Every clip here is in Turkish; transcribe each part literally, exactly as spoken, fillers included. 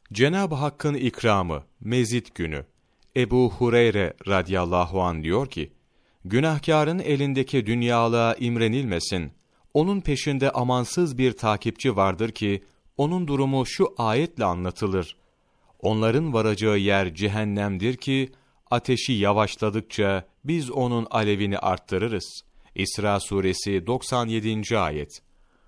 Cenab-ı Hakk'ın ikramı, Mezid günü. Ebu Hureyre radıyallahu anh diyor ki, günahkarın elindeki dünyalığa imrenilmesin. Onun peşinde amansız bir takipçi vardır ki, onun durumu şu ayetle anlatılır. Onların varacağı yer cehennemdir ki, ateşi yavaşladıkça biz onun alevini arttırırız. İsra suresi doksan yedinci ayet.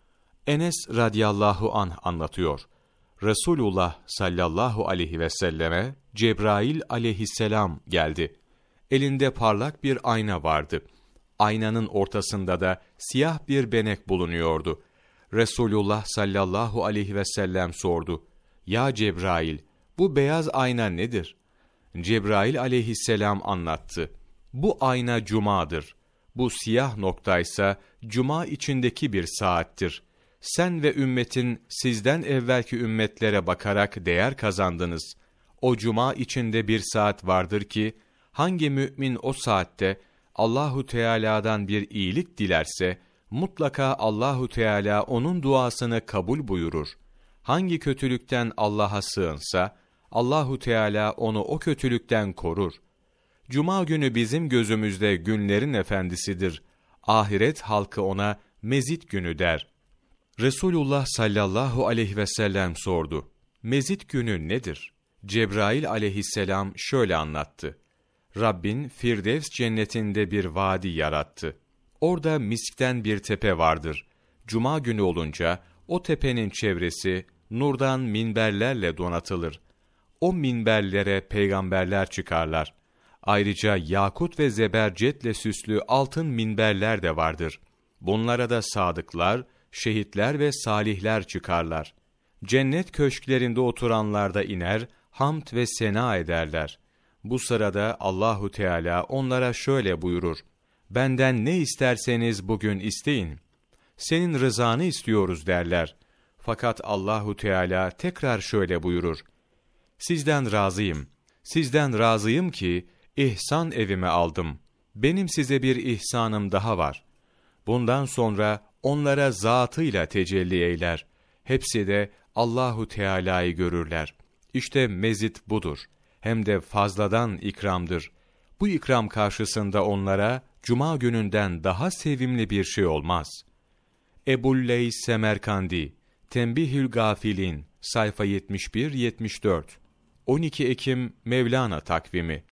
Enes radıyallahu anh anlatıyor. Resulullah sallallahu aleyhi ve selleme Cebrail aleyhisselam geldi. Elinde parlak bir ayna vardı. Aynanın ortasında da siyah bir benek bulunuyordu. Resulullah sallallahu aleyhi ve sellem sordu. Ya Cebrail, bu beyaz ayna nedir? Cebrail aleyhisselam anlattı. Bu ayna cumadır. Bu siyah noktaysa cuma içindeki bir saattir. Sen ve ümmetin sizden evvelki ümmetlere bakarak değer kazandınız. O cuma içinde bir saat vardır ki, hangi mümin o saatte Allahu Teala'dan bir iyilik dilerse, mutlaka Allahu Teala onun duasını kabul buyurur. Hangi kötülükten Allah'a sığınsa, Allahu Teala onu o kötülükten korur. Cuma günü bizim gözümüzde günlerin efendisidir. Ahiret halkı ona Mezid günü der. Resulullah sallallahu aleyhi ve sellem sordu. Mezid günü nedir? Cebrail aleyhisselam şöyle anlattı. Rabbin Firdevs cennetinde bir vadi yarattı. Orada miskten bir tepe vardır. Cuma günü olunca o tepenin çevresi nurdan minberlerle donatılır. O minberlere peygamberler çıkarlar. Ayrıca yakut ve zebercetle süslü altın minberler de vardır. Bunlara da sadıklar, şehitler ve salihler çıkarlar. Cennet köşklerinde oturanlar da iner, hamd ve sena ederler. Bu sırada Allahu Teala onlara şöyle buyurur. Benden ne isterseniz bugün isteyin. Senin rızanı istiyoruz derler. Fakat Allahu Teala tekrar şöyle buyurur. Sizden razıyım. Sizden razıyım ki ihsan evime aldım. Benim size bir ihsanım daha var. Bundan sonra onlara zatıyla tecelli eyler. Hepsi de Allahu Teala'yı görürler. İşte mezid budur. Hem de fazladan ikramdır. Bu ikram karşısında onlara cuma gününden daha sevimli bir şey olmaz. Ebu'l-Leys Semerkandi, Tembihül Gafilin, sayfa yetmiş bir yetmiş dört. on iki Ekim Mevlana takvimi.